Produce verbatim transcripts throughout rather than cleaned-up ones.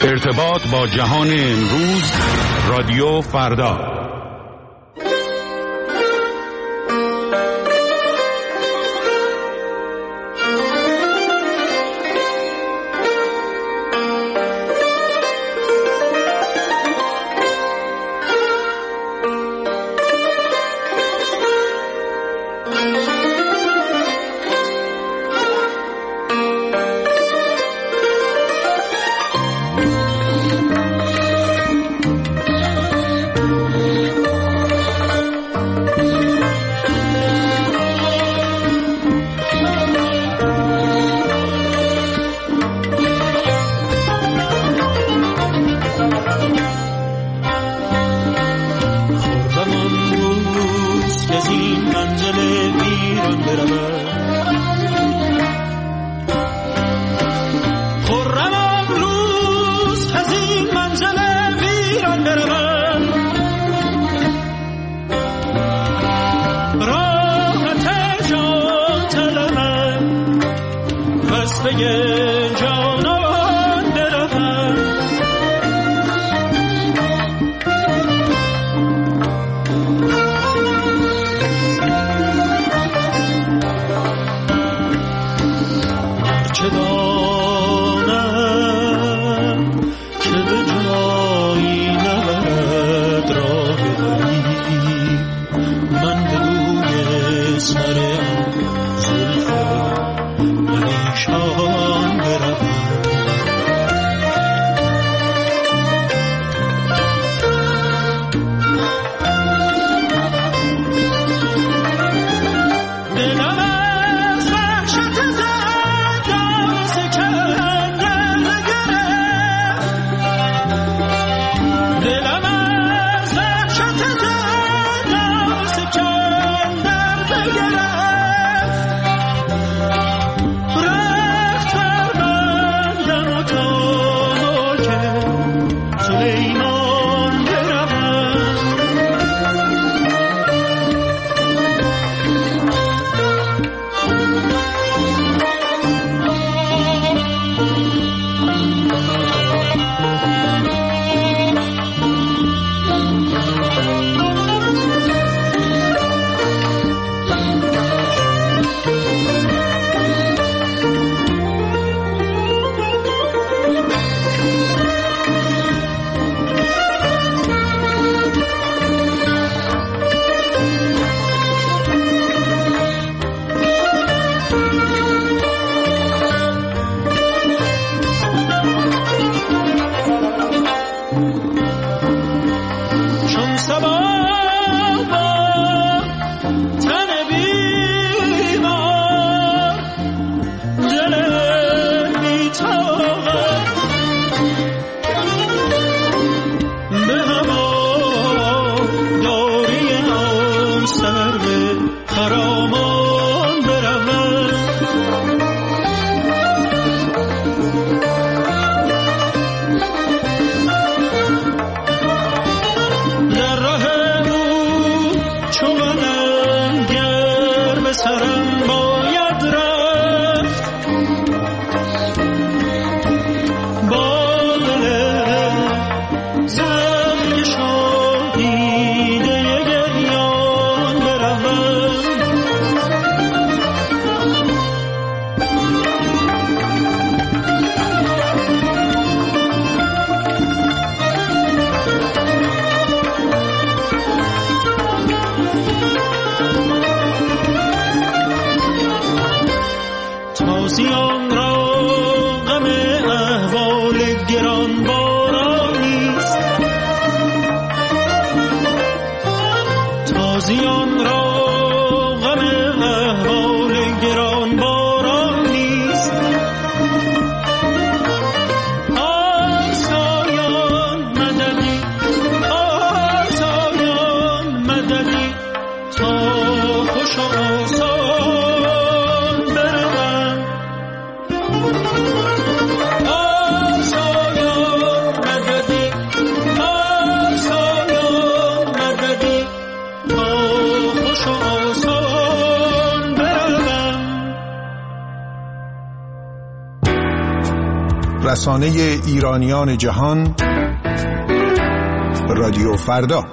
ارتباط با جهان امروز، رادیو فردا. سر زلفت پریشان رسانه ایرانیان جهان، رادیو فردا.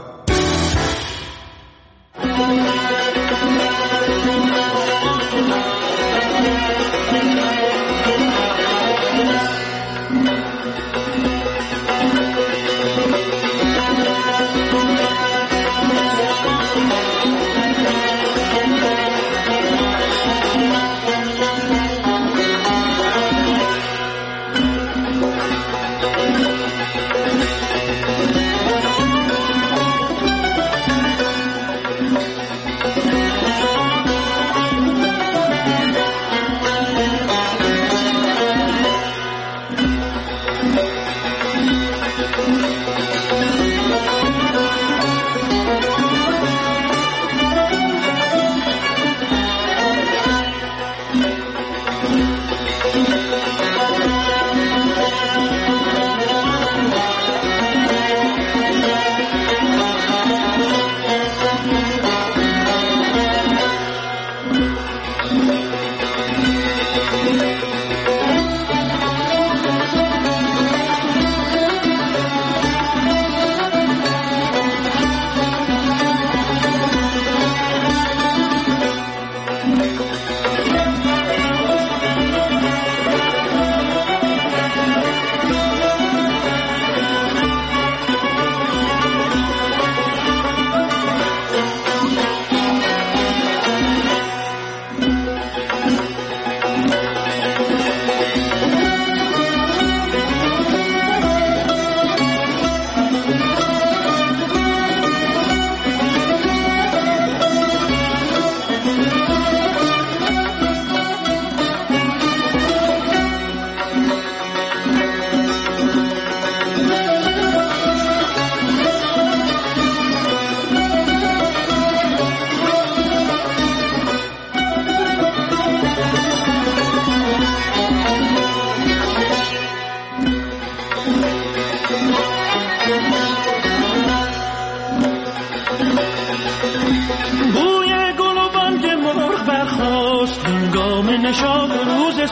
نشاط روز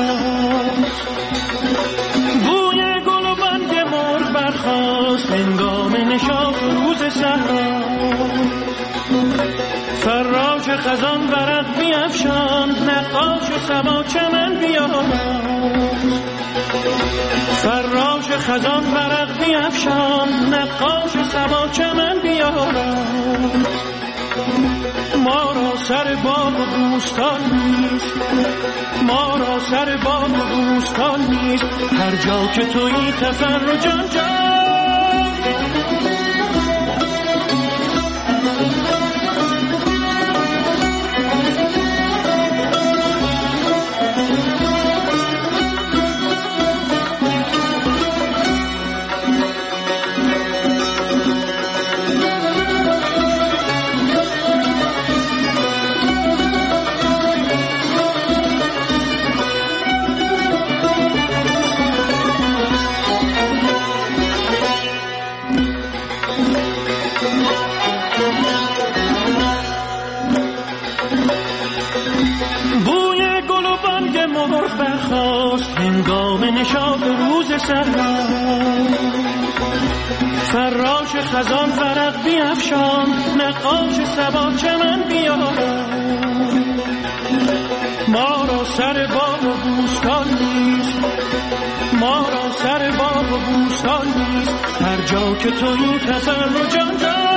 صحراست، بوی گل و بانگ مرغ برخاست هنگام نشاط روز صحراست. فراش خزان ورق بیفشاند، نقاش صبا چمن بیاراست. فراش خزان ورق بیفشاند، نقاش صبا چمن بیاراست. ما را سر باغ و بوستان نیست، ما را سر باغ و بوستان نیست، هر جا که تویی تفر و جان جان. بوی گل و بانگ مرغ برخاست هنگام نشاط روز صحرا. فراش خزان ورق بیفشاند، نقاش صبا چمن بیاراست. ما را سر باغ و بوستان نیست، ما را سر باغ و بوستان نیست، هر جا که تویی تفر و جان جان.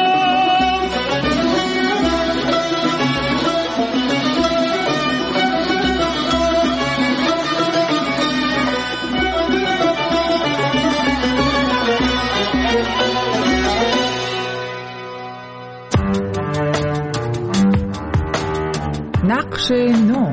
نقش نو.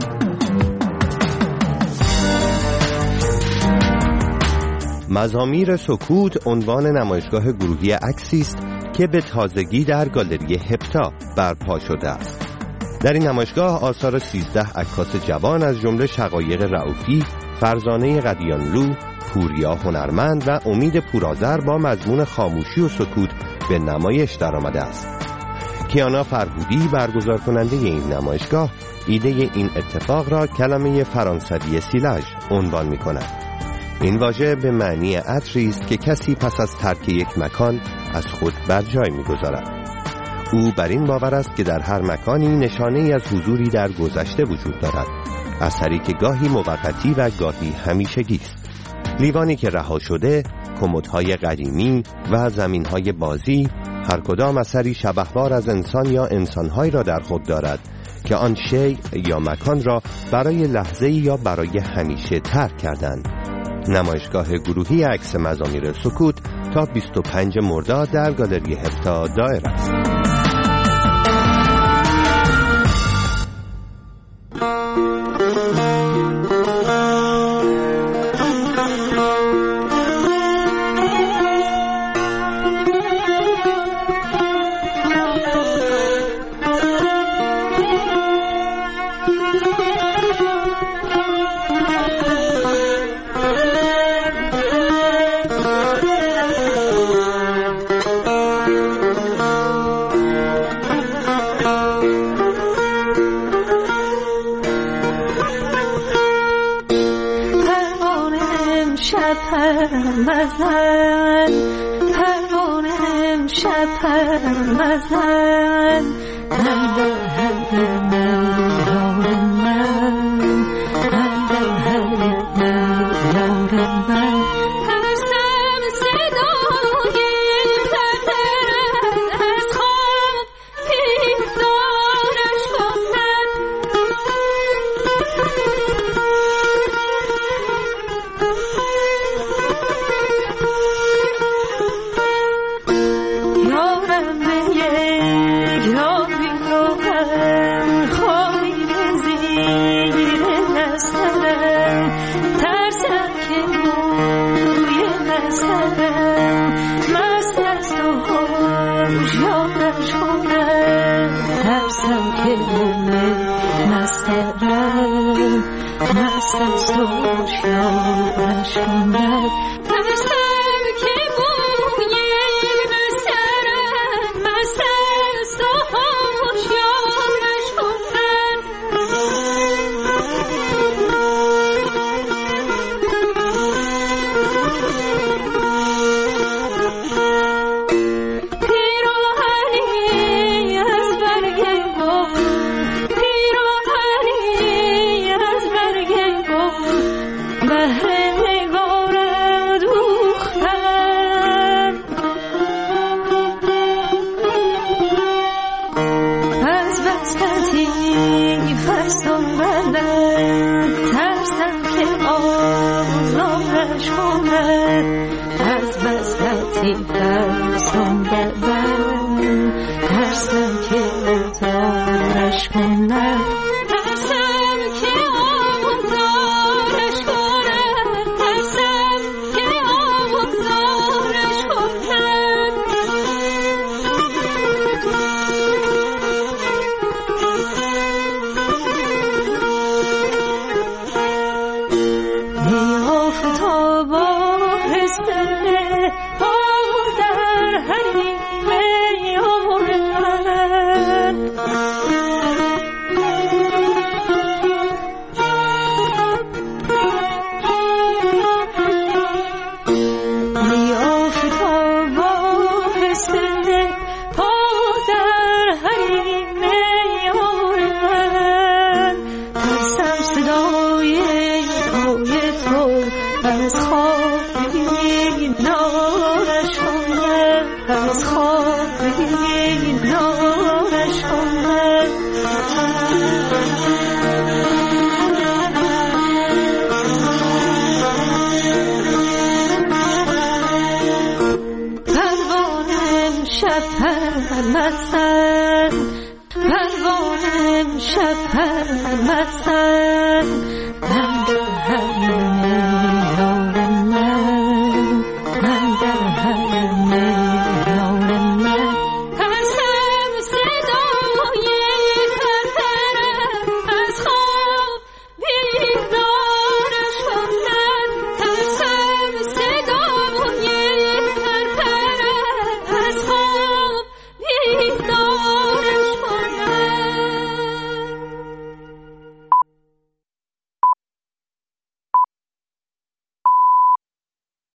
مزامیر سکوت عنوان نمایشگاه گروهی عکسی است که به تازگی در گالری هپتا برپا شده است. در این نمایشگاه آثار سیزده عکاس جوان از جمله شقایق رئوفی، فرزانه قدیانلو، پوریا هنرمند و امید پورآذر با مضمون خاموشی و سکوت به نمایش درآمده است. کیانا فرهودی برگزار کننده این نمایشگاه ایده این اتفاق را کلمه فرانسوی سیلاژ عنوان می کند. این واژه به معنی عطری است که کسی پس از ترک یک مکان از خود بر جای می‌گذارد. او بر این باور است که در هر مکانی نشانه‌ای از حضوری در گذشته وجود دارد، اثری که گاهی موقتی و گاهی همیشگی است. لیوانی که رها شده، کمدهای قدیمی و زمینهای بازی، هر کدام اثری شبه‌وار از انسان یا انسان‌هایی را در خود دارد که آن شیء یا مکان را برای لحظه‌ای یا برای همیشه ترک کردند. نمایشگاه گروهی عکس مزامیر سکوت تا بیست و پنجم مرداد در گالری هفتا دایر است. مزن پروانم شب مزن من در حد من یار من من در حد من یار من ترسم صدای پدرت از خواب پیدارش کند مستم سوش یارش کند ترسم که بوی مسترم مستم سوش یارش کند پیراهنی از برگ گل ترسم بدن ترسم که دارش کنه ترسم که آب دارش کنه ترسم که آب دارش کنه نیافت با هستنه از خوابی نارش آمد از خوابی نارش آمد پروانم شب پرمسن پروانم شب پرمسن